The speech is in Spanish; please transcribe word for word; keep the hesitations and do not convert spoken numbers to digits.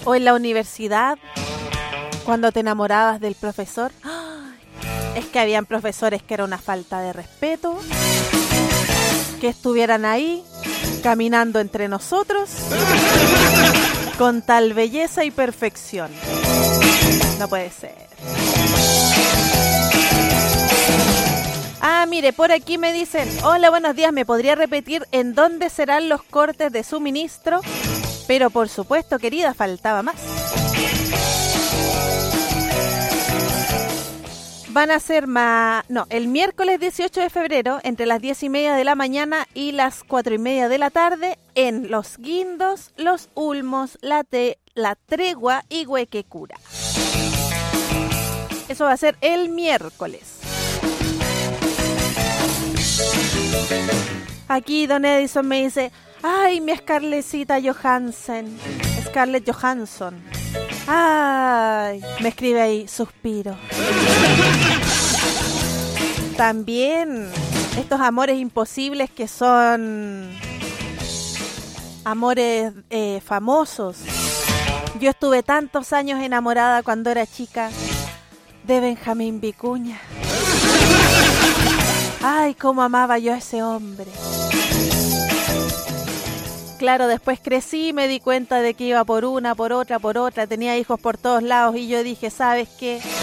O en la universidad, cuando te enamorabas del profesor. Es que habían profesores que era una falta de respeto, que estuvieran ahí, caminando entre nosotros, con tal belleza y perfección. No puede ser. Ah, mire, por aquí me dicen, hola, buenos días, ¿me podría repetir en dónde serán los cortes de suministro? Pero por supuesto, querida, faltaba más. Van a ser más... No, el miércoles dieciocho de febrero, entre las diez y media de la mañana y las cuatro y media de la tarde, en Los Guindos, Los Ulmos, La, Te, La Tregua y Huequecura. Eso va a ser el miércoles. Aquí Don Edison me dice, ay, mi Scarlettcita Johansen, Scarlett Johansson. Ay, me escribe ahí, suspiro. También estos amores imposibles que son amores eh, famosos. Yo estuve tantos años enamorada cuando era chica de Benjamín Vicuña. Ay, cómo amaba yo a ese hombre. Claro, después crecí y me di cuenta de que iba por una, por otra, por otra, tenía hijos por todos lados y yo dije, ¿sabes qué?